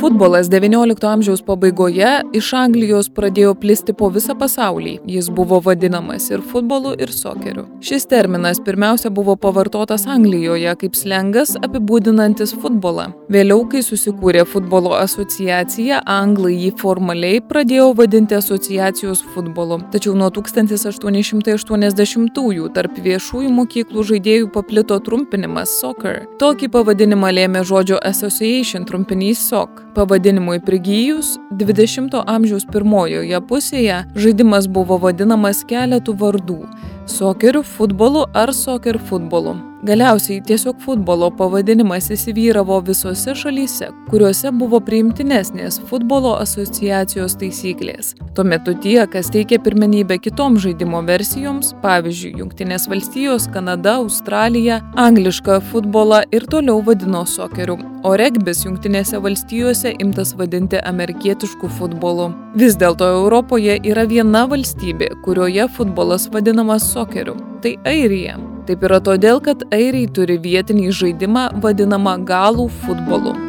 Futbolas XIX amžiaus pabaigoje iš Anglijos pradėjo plisti po visą pasaulį. Jis buvo vadinamas ir futbolu, ir sokeriu. Šis terminas pirmiausia buvo pavartotas Anglijoje kaip slengas apibūdinantis futbolą. Vėliau, kai susikūrė futbolo asociacija, anglai jį formaliai pradėjo vadinti asociacijos futbolu. Tačiau nuo 1880-ųjų tarp viešųjų mokyklų žaidėjų paplito trumpinimas soccer. Tokį pavadinimą lėmė žodžio association trumpinys SOC. Pavadinimui prigijus, 20 amžiaus pirmojoje pusėje žaidimas buvo vadinamas keletu vardų – sokeriu, futbolu ar soccer futbolu. Galiausiai tiesiog futbolo pavadinimas įsivyravo visose šalyse, kuriuose buvo priimtinesnės futbolo asociacijos taisyklės. Tuo metu tie, kas teikė pirmenybę kitoms žaidimo versijoms, pavyzdžiui, Jungtinės valstijos, Kanada, Australija, anglišką futbolą ir toliau vadino sokeriu, o regbis Jungtinėse valstijose imtas vadinti amerikietišku futbolu. Vis dėlto Europoje yra viena valstybė, kurioje futbolas vadinamas sokeriu – tai Airija. Taip yra todėl, kad airiai turi vietinį žaidimą vadinamą galų futbolu.